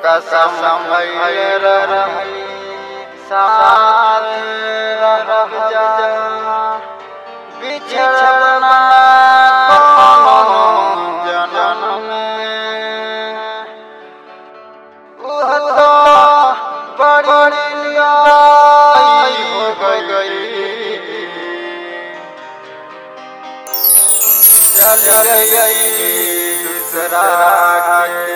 कसम भइल रही साथ रह जा बिछड़ना कोनो जन्म में वह तो बड़ी न्याय हो गई चल गई दूसरा के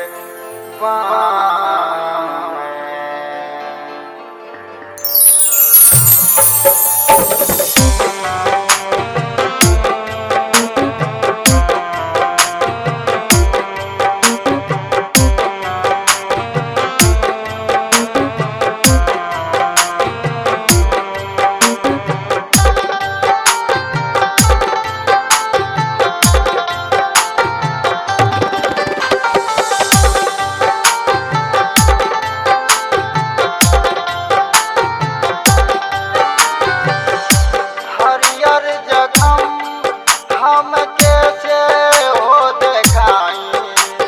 हम कैसे हो देखाई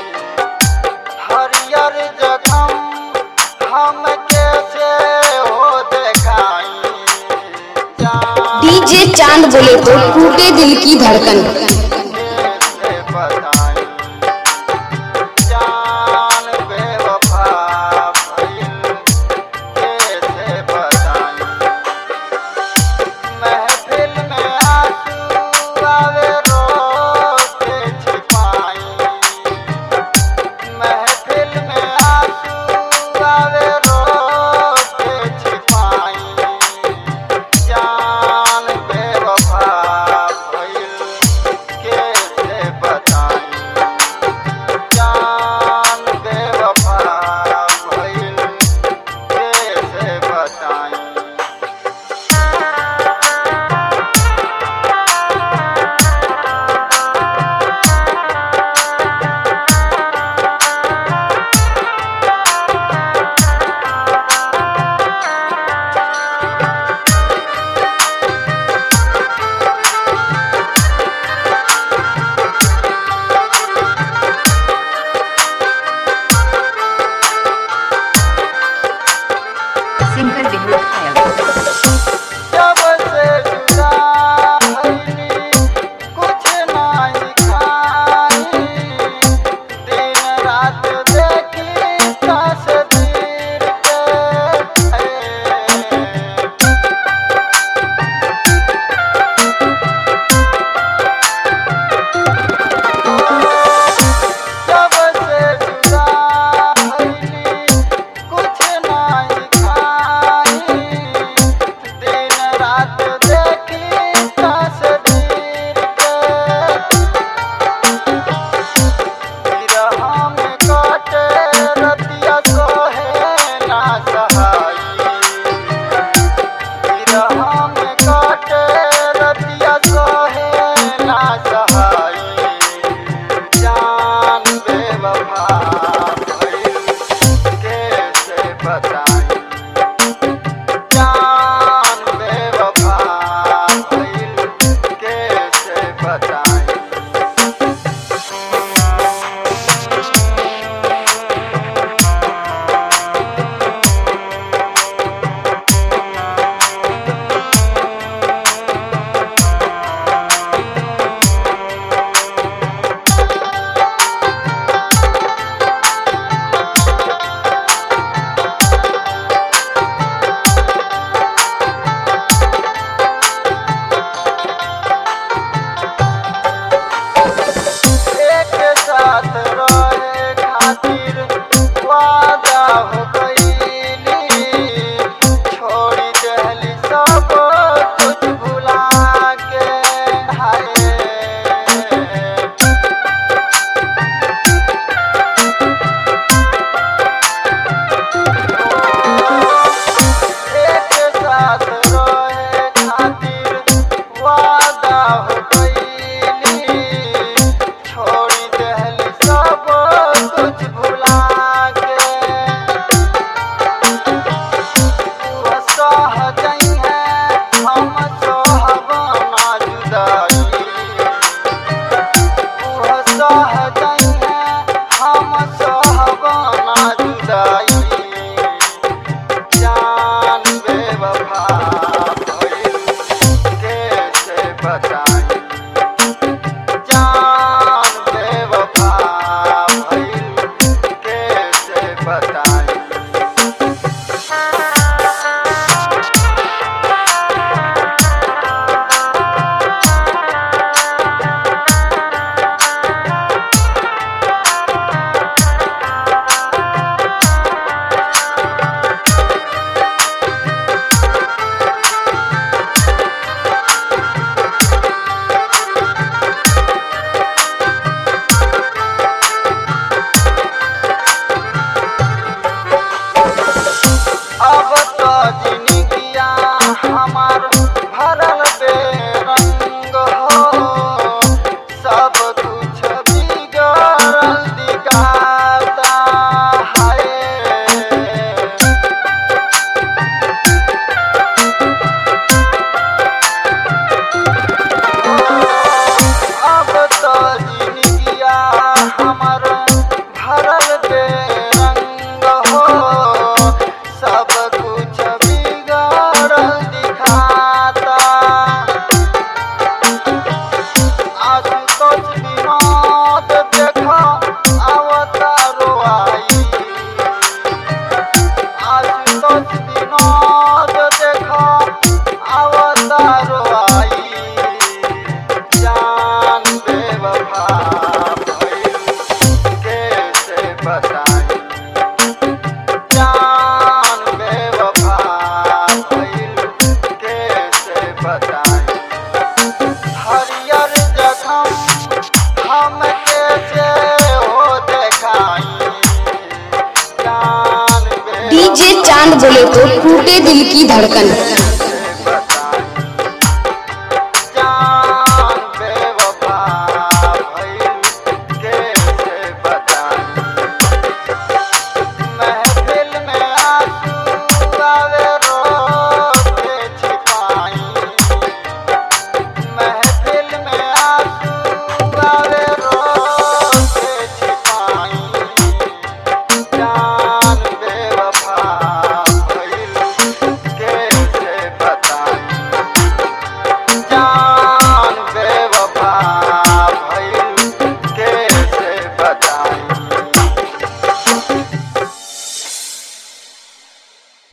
हरियर जखम हम कैसे हो देखाई डीजे चांद बोले तो टूटे दिल की धड़कन कैसे बताई जान बेवफा भइल कैसे बताई महफिल में आंसू आवे रो के छिपाई महफिल में आंसू आवे रो के छिपाई जान बेवफा भइल कैसे बताई जान बेवफा भइल कैसे बताई सिंगल वीडियो जब से जुदा भइली कुछ नहीं खाई दिन रात देखी तस्वीर के जब से जुदा भइली कुछ नहीं खाई दिन रात देखी तस्वीर के विरह में काटे रतिया सोहे ना सहाई विरह में काटे रतिया सोहे ना सहाई जान बेवफा भइल कैसे बताई जान बेवफा भइल कैसे बताई डीजे चांद बोले तो टूटे दिल की धड़कन।